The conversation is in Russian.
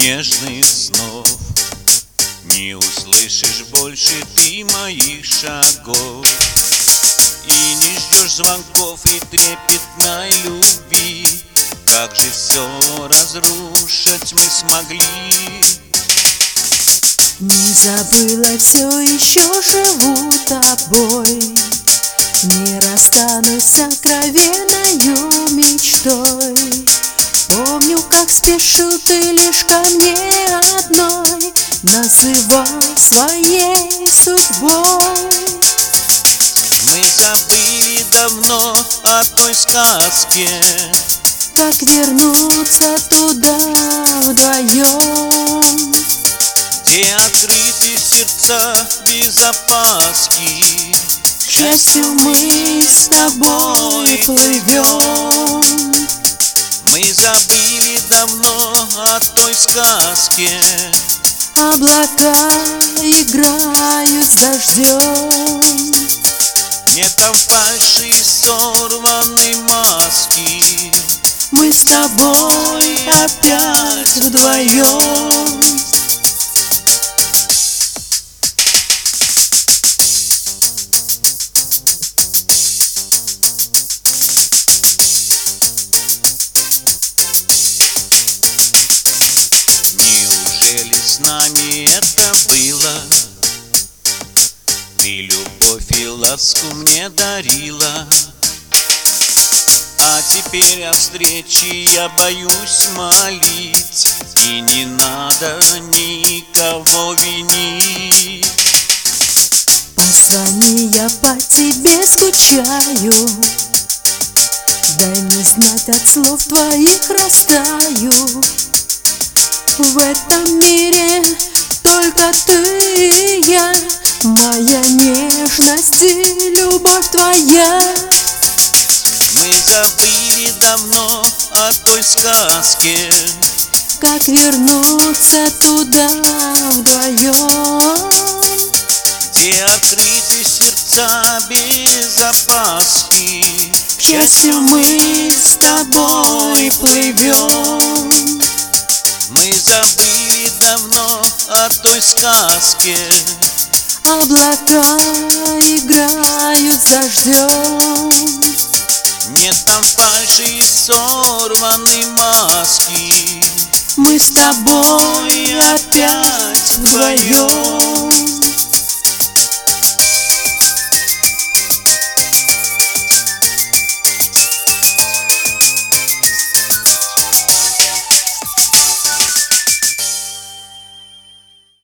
нежных снов. Не услышишь больше ты моих шагов, и не ждешь звонков и трепетной любви. Как же все разрушить мы смогли? Не забыла, все еще живу тобой, не расстанусь с сокровенною мечтой. Помню, как спешил ты лишь ко мне одной, называл своей судьбой. Мы забыли давно о той сказке, как вернуться туда вдвоем, где открыты сердца без опаски. К счастью, мы с тобой плывем. Мы забыли давно о той сказке. Облака играют с дождем. Нет там фальши и сорванной маски. Мы с тобой опять вдвоем. Неужели с нами это было? Ты любовь и ласку мне дарила, а теперь о встрече я боюсь молить. И не надо никого винить. Позвони, я по тебе скучаю, дай мне знать, от слов твоих растаю. В этом мире только ты и я, моя нежность и любовь твоя. Мы забыли давно о той сказке, как вернуться туда вдвоем, где открыты сердца без опаски. к счастью, мы с тобой плывем. Мы забыли давно о той сказке. Облака играют с дождем. Нет там фальши и сорванной маски. Мы с тобой опять вдвоем.